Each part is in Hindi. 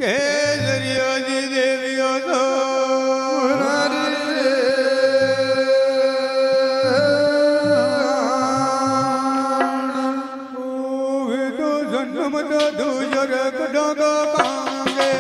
केजरिया जी देविया तो जन्म तो दूजर डागा कांगे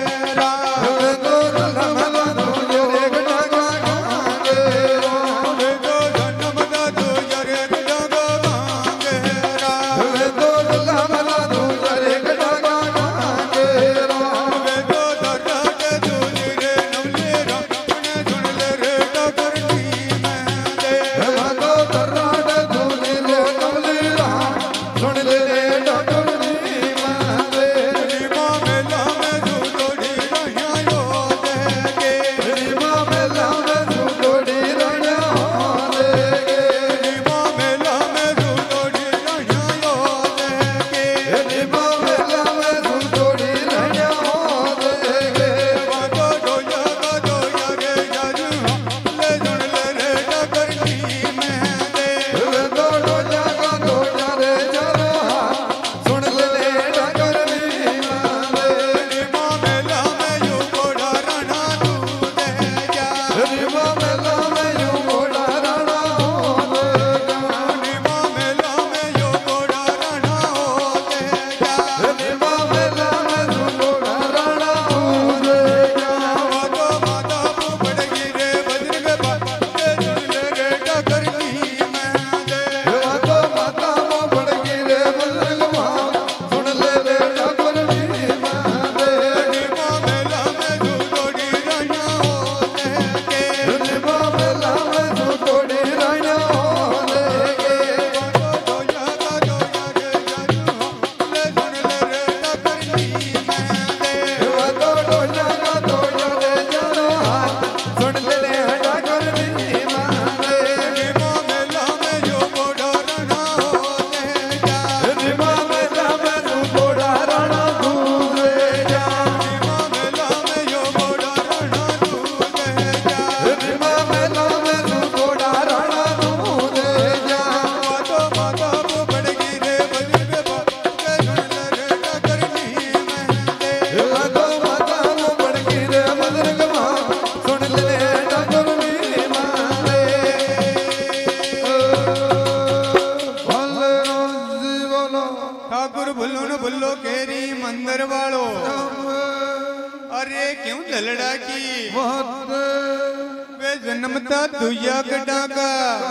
जन्मता तुझ्या गडागा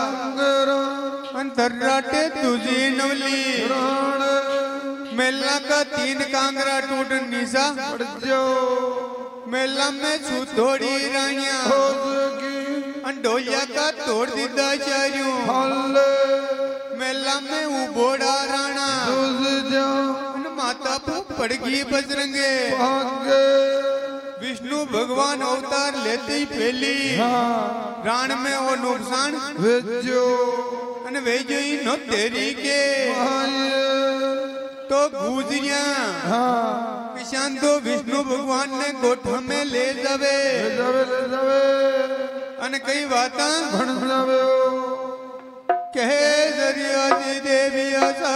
अंतर्राटे तुझी नवली मेला का 3 कांगरा टूट निशा मेला में छू थोड़ी रानिया अंडोलिया का तोड़ दीदा चारियों मेला में उबोड़ा राणा माता पू पड़गी बजरंगे विष्णु भगवान अवतार लेते ही पहली राण में वो नुकसान भेजो ही नो तेरी के तो गुजरिया किसान तो विष्णु भगवान ने गोठा में ले जावे अन कई बाता कहे जरिया जी देवी आसा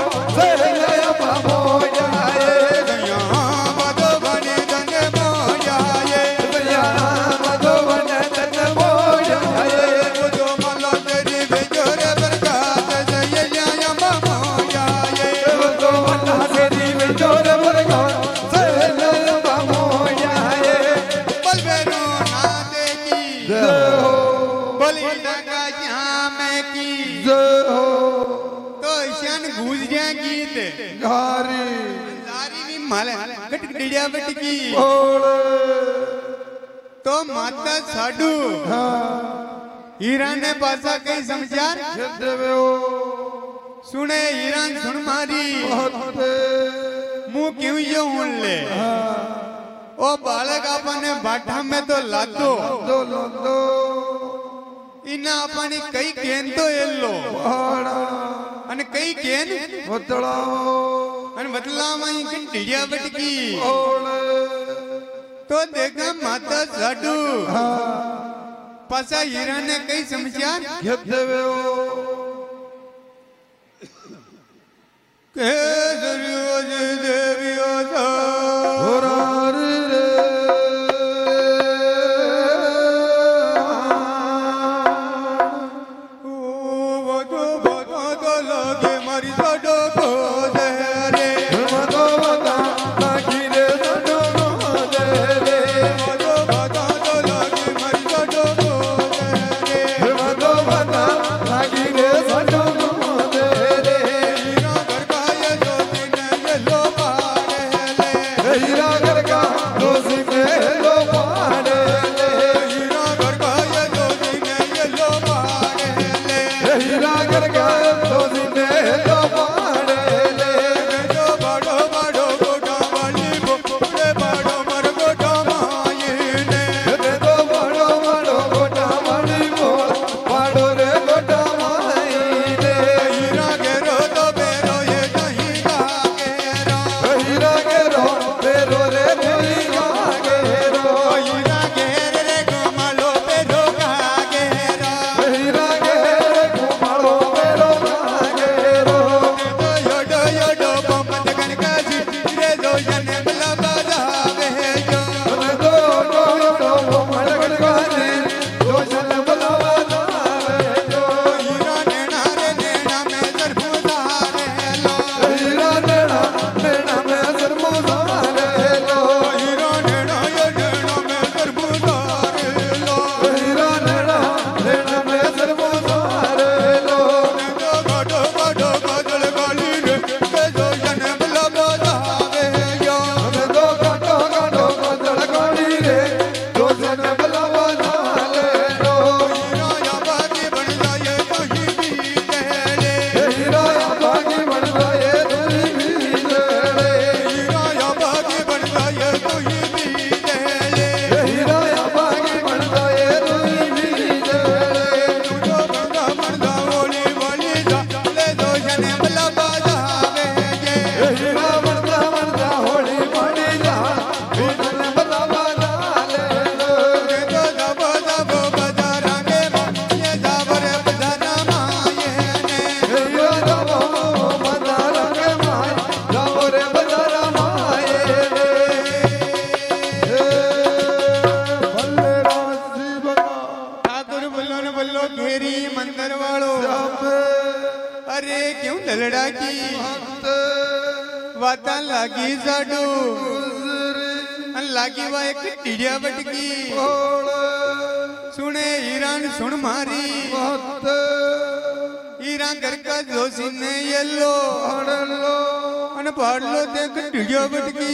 तो माता साडू हीरा ने पासा कई समाचार सुने हीरा सुन मारी मुंह क्यों यो हुन ले ओ बालक अपने बाठा में तो लादो इना अपनी कई केन तो एलो अन कई केन बदलावाई की ढिडिया बटकी तो देखा माता साडू पासा हीरा ने कई समाचार के देवियो लागी साडू लागी वा एक ढिडिया बटकी सुने हीरान सुन मारी हीरा घर का जोशी ने येलो अन पाड़ लो देख ढिडिया बटकी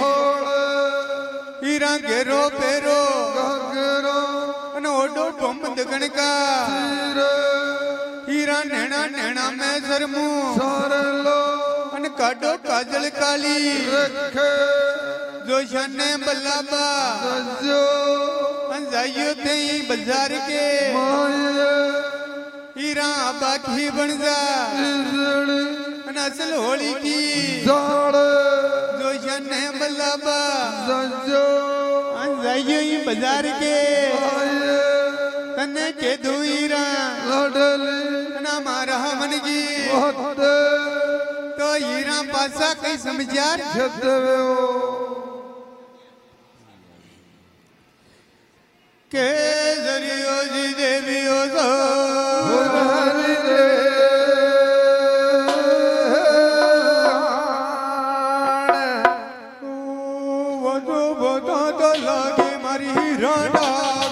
हीरा घेरो पेरो अन ओडो बम दगन का हीरा नैना नैना में सरमू अन काडो काजल काली जो शने बल्लाबा जाइयो थे बाजार के हीरा बाकी बन जा असल होली की जो शने बल्लाबा जाइयो ही बाजार के तने के दो हीरा ना मारा मन की तो हीरा पासा कई समझार के जरियो जी देवियो तो लागे मारी हीरा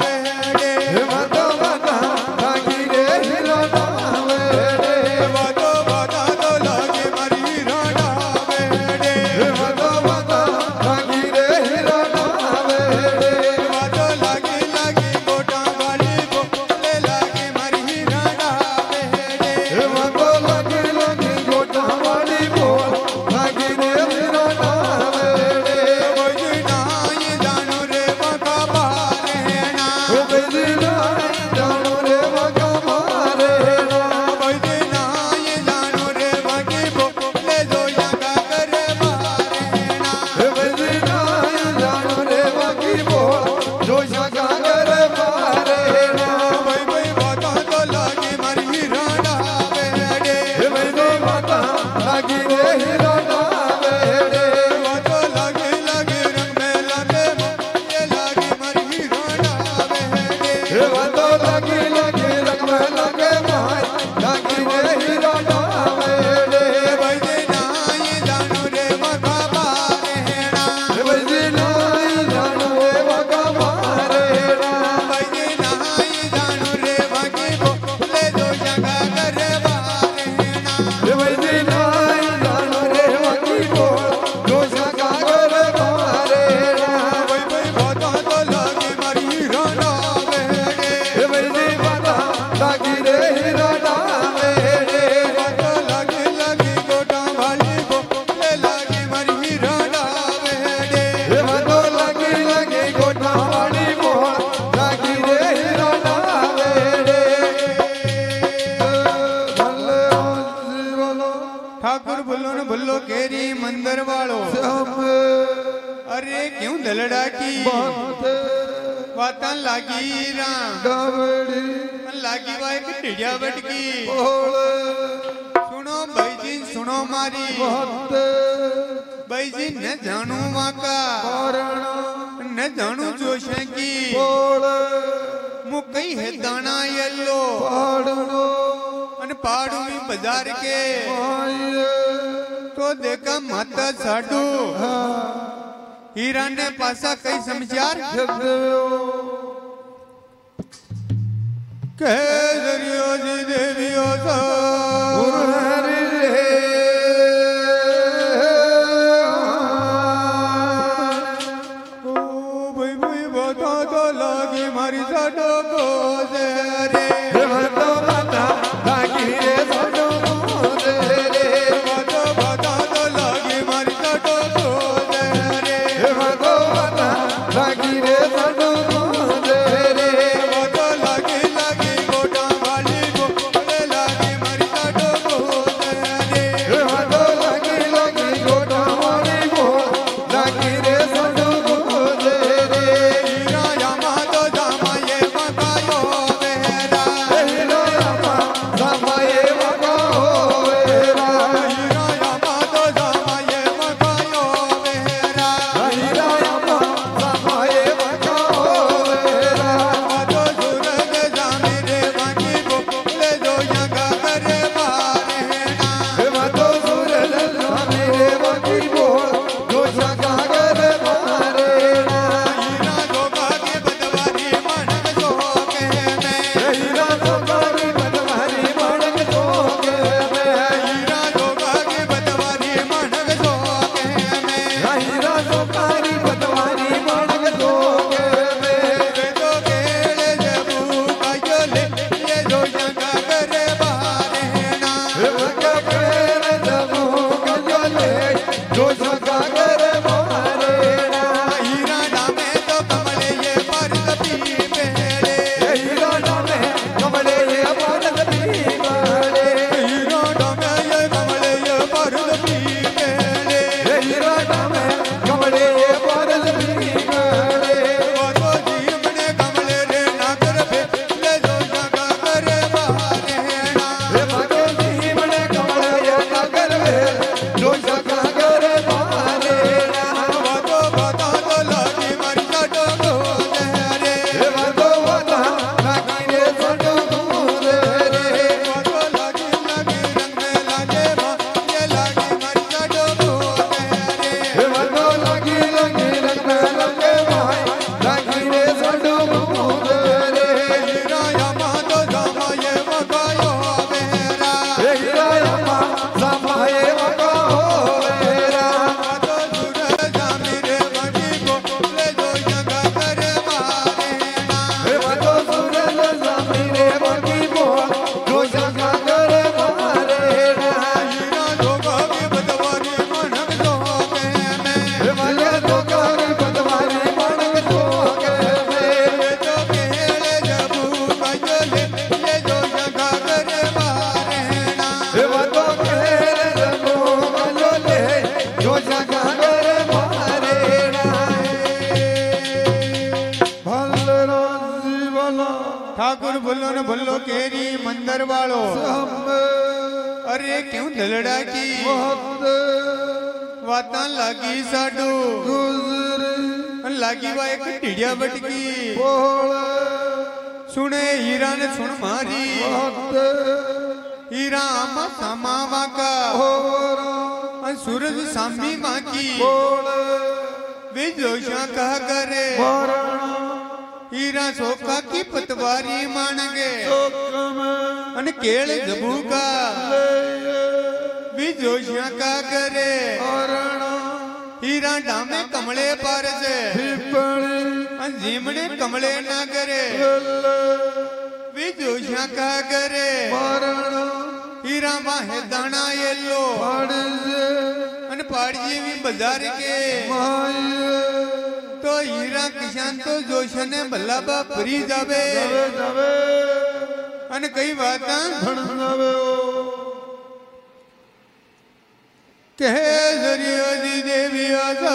अरे क्यों दलड़ा की वाता लागी लागी वाई टिड़िया बटकी सुनो भाई जी सुनो मारी भाई जी न जानू वाका न जानू जोश की मुकई है दाना येलो अन पाड़ू में बाजार के तो देखा माता साडू हीरा ने पासा कई समझार के जरियो जी देवियो तो भाई भाई बता तो लागी मारी साडो को रे समंदर वालों अरे क्यों दलड़ा की वाता लागी साडू लागी वा एक टिड़िया बटकी सुने हीरा ने सुन मारी हीरा आमा सामा वाका सूरज सामी माकी वे जोशा कहा करे हीरा सोखा की पतवारी मानगे अन केल जबू का वे जोशा कहा करे हीरा डामे कमले पार से जीमने कमले ना करे वे जोशा कहा करे हीरा माहे दाना येलो अन पाड़ी भी बाजार के तो हीरा किसान तो जोशने भला बा परी जावे अन कई बात कहे जरिया दी देवी आजा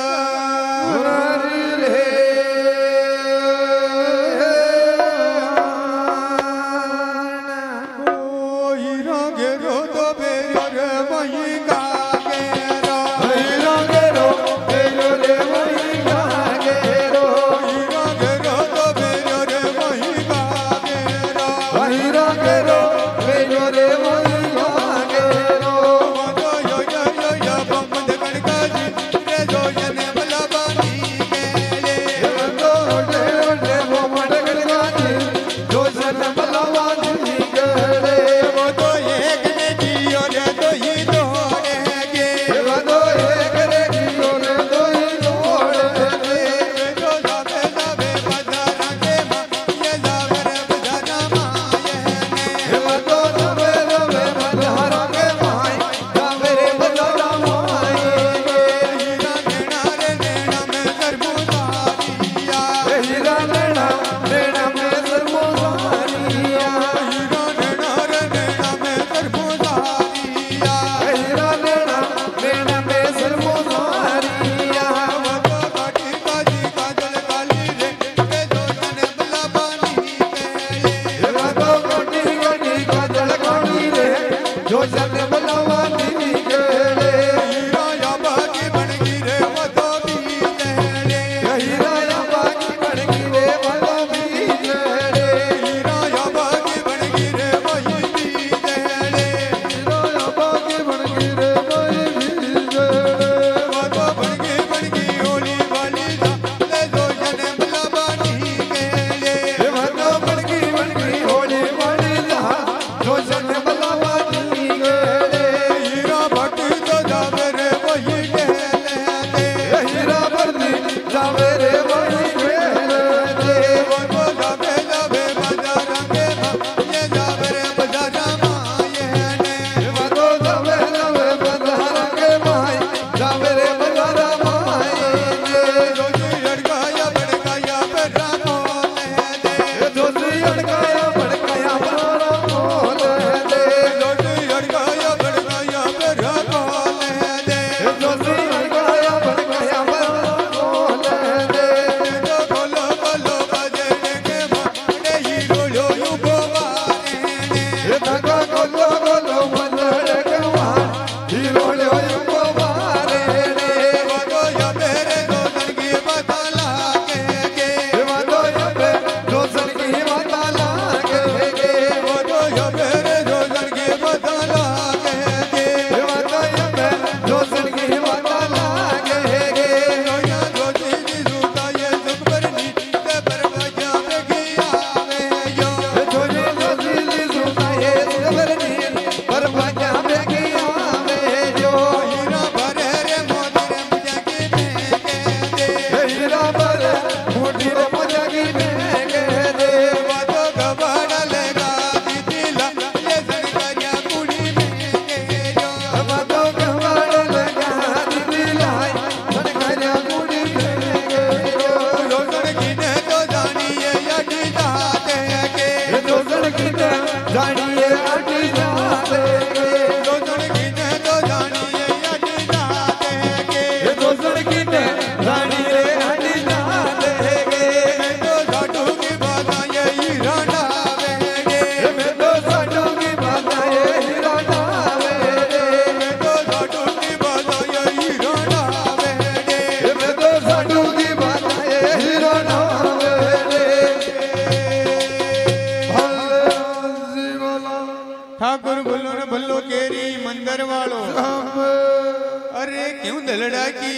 क्यों दलड़ा की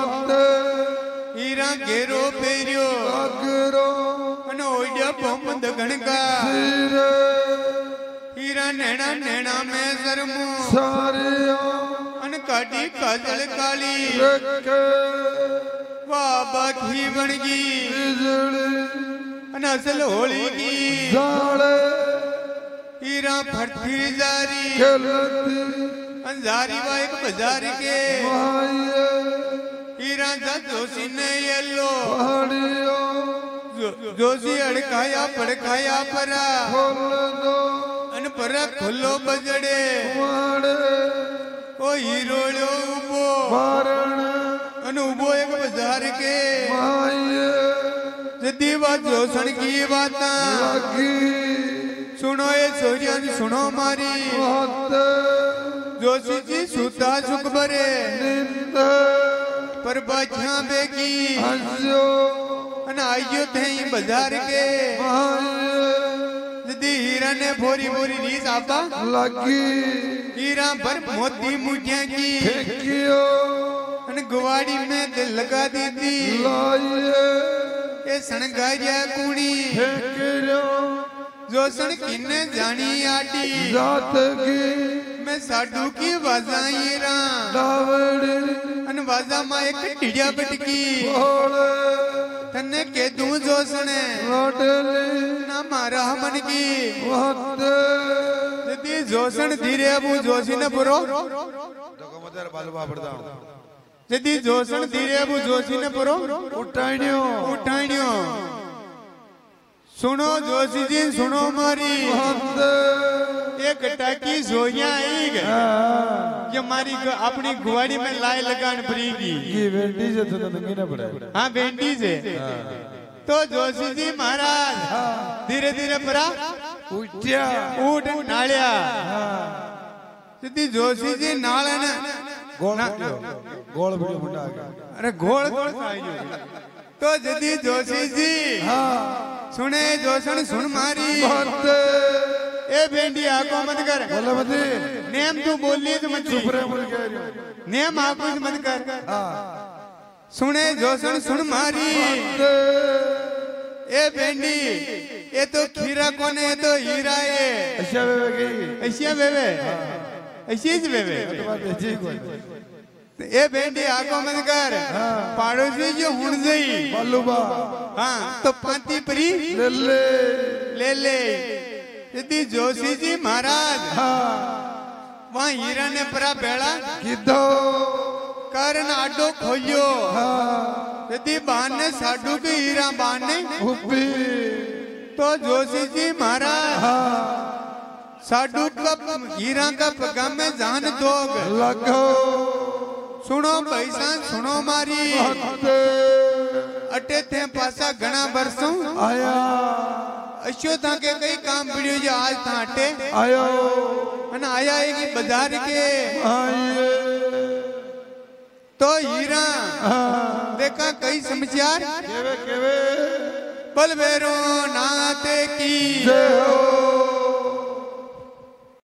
हीरा घेरो पेरियो अन ओडिया पोमंद गणका हीरा नैना नैना में शर्मो अन काटी काजल काली बाबा की बनगी अन असल होली की हीरा फटती जारी अंजारी बाइक बाजार के हीरा जोशी ने येलो जोशी अड़काया पड़काया परा अन परा खुलो बजड़े ओ हीरोड़ो उबो अन उबो एक बाजार के जदी बात जोशन की बात सुनो ये सोरियन सुनो मारी जोशी जी सूता सुख भरे पर बाछा बेगी अन आइयो थे बाजार के जदी हीरा ने भोरी भोरी रीस आपा लगी हीरा भर मोती मुठिया की अन गुवाड़ी में दिल लगा दी थी ये सनगाया कुड़ी जोशन किन्ने जानी आटी जात की मैं साडू की वाजाई रा अन वाजा मा एक टिडिया बटकी तन्ने के दूं जोशने ना मारा मन की यदि जोशन धीरे अबू जोशी न पुरो यदि जोशन धीरे अबू जोशी न पुरो उठाइनियो सुनो जोशी जी सुनो मारी एक टाकी सोया आई ये मारी अपनी गुवाड़ी में लाई लगान पड़ेगी ये वेंडी से तो नंगी ना पड़े हाँ वेंडी से तो जोशी जी महाराज धीरे धीरे परा उठ नालिया यदि जोशी जी नाले ने गोल वीडियो मुंडा आ गया अरे गोल तो यदि जोशी जी सुने जोशन सुन मारी ए बेंडी आको मत कर बोले मत नेम तू बोली तो मत चुप रहे बोल के नेम आको मत कर सुने जोशन सुन मारी ए बेंडी ये तो खीरा कौन है तो हीरा है ऐसा बेबे गई ऐसा बेबे ऐसी बेबे ए बेंडी आको मत कर पड़ोसी जो हुन गई बालूबा हाँ तो पाती परी ले ले यदि जोशी जी महाराज वहाँ हीरा ने परा बेड़ा किधो कारण आडो खोयो यदि बहाने साडू के हीरा बहाने तो जोशी जी महाराज साडू का हीरा का पगा में जान दोग लगो सुनो पैसा सुनो मारी अटे थे पासा घना बरसों आया अशो था के कई काम पड़ियो जो आज था अटे आयो अन आया है कि बाजार के तो हीरा देखा कई समाचार केवे बलबेरो नाते की जय हो